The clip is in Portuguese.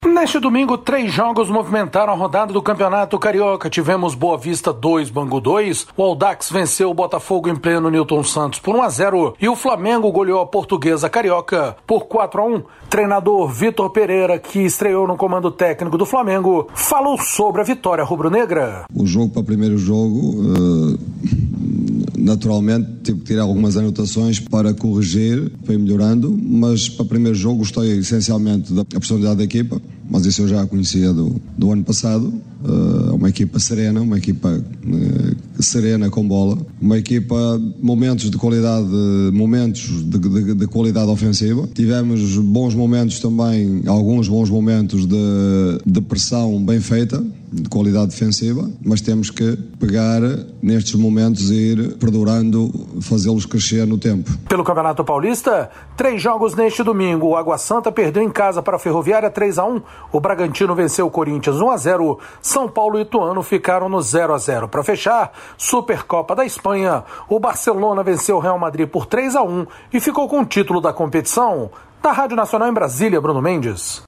Neste domingo, 3 jogos movimentaram a rodada do Campeonato Carioca. Tivemos Boa Vista 2, Bangu 2, o Audax venceu o Botafogo em pleno Newton Santos por 1-0 e o Flamengo goleou a Portuguesa Carioca por 4-1. Treinador Vitor Pereira, que estreou no comando técnico do Flamengo, falou sobre a vitória rubro-negra. O jogo para o primeiro jogo, naturalmente tive que tirar algumas anotações para corrigir, foi melhorando, mas para o primeiro jogo gostei essencialmente da personalidade da equipa, mas isso eu já conhecia do ano passado. Uma equipa serena, uma equipa serena com bola, uma equipa momentos de qualidade ofensiva. Tivemos bons momentos também, alguns bons momentos de pressão bem feita, de qualidade defensiva, mas temos que pegar nestes momentos e ir perdurando, fazê-los crescer no tempo. Pelo Campeonato Paulista, 3 jogos neste domingo. O Água Santa perdeu em casa para a Ferroviária 3-1, o Bragantino venceu o Corinthians 1-0, São Paulo e Ituano ficaram no 0-0. Para fechar, Supercopa da Espanha, o Barcelona venceu o Real Madrid por 3-1 e ficou com o título da competição. Da Rádio Nacional em Brasília, Bruno Mendes.